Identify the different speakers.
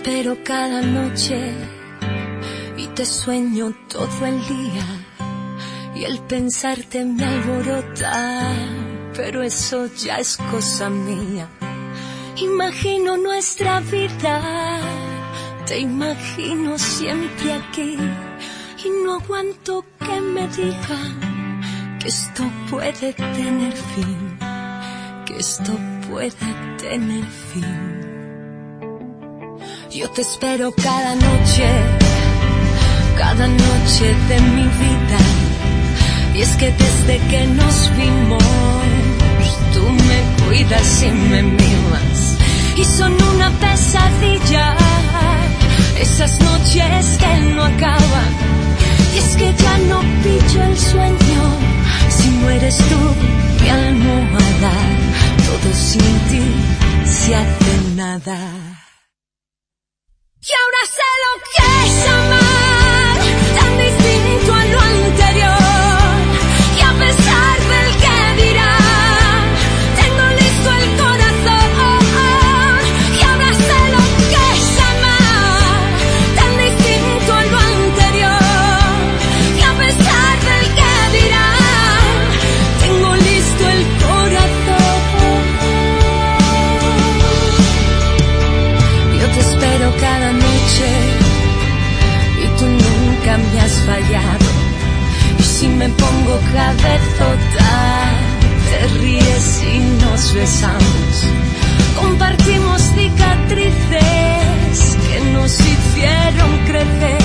Speaker 1: espero cada noche y te sueño todo el día, y el pensarte me alborota, pero eso ya es cosa mía. Imagino nuestra vida, te imagino siempre aquí, y no aguanto que me digan que esto puede tener fin, que esto puede tener fin. Yo te espero cada noche de mi vida, y es que desde que nos vimos tú me cuidas y me mimas, y son una pesadilla esas noches que no acaban, y es que ya no pillo el sueño si no eres tú mi almohada, todo sin ti se hace nada. Y ahora sé lo que es amar, tan distinto a lo anterior, y a pesar del que dirán, tengo listo el corazón. Y ahora sé lo que es amar, tan distinto a lo anterior, y a pesar del que dirán, tengo listo el corazón. Yo te espero cada noche y tú nunca me has fallado, y si me pongo cabezota te ríes y nos besamos, compartimos cicatrices que nos hicieron crecer,